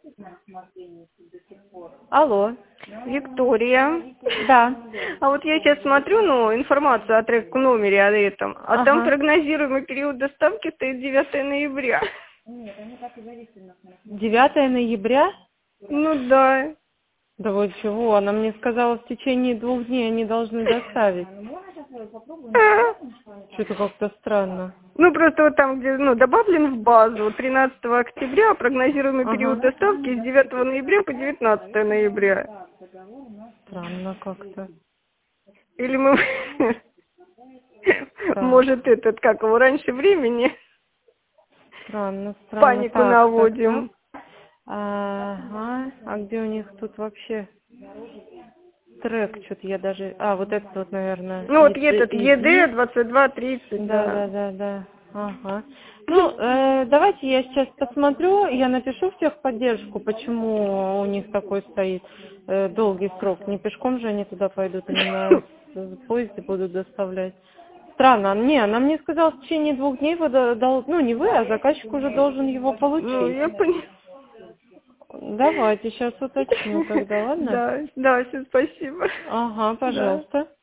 Алло. Виктория. Да. А вот я сейчас смотрю, ну, информацию о трек-номере о этом, а там Ага. прогнозируемый период доставки стоит 9 ноября. 9 ноября? Ну да. Да вот чего, она мне сказала, в течение 2 дней они должны доставить. Что-то как-то странно. Ну, просто вот там, где, ну, добавлен в базу 13 октября, прогнозируемый период Ага. доставки с 9 ноября по 19 ноября. Странно как-то. Или мы, Так. может, этот, как его, раньше времени Странно. панику Так. наводим. Ага. А где у них тут вообще трек? Что-то я даже... А, вот этот вот, наверное. Ну, вот этот ЕД 2230, да. Да. Ага. Ну, давайте я сейчас посмотрю, я напишу в техподдержку, почему у них такой стоит долгий срок. Не пешком же они туда пойдут, они на поезде будут доставлять. Странно. Не, она мне сказала, в течение 2 дней вы, ну, не вы, а заказчик уже должен его Ну, получить. я поняла. Давайте сейчас уточню тогда, ладно? Да, все, спасибо. Ага, Да. пожалуйста.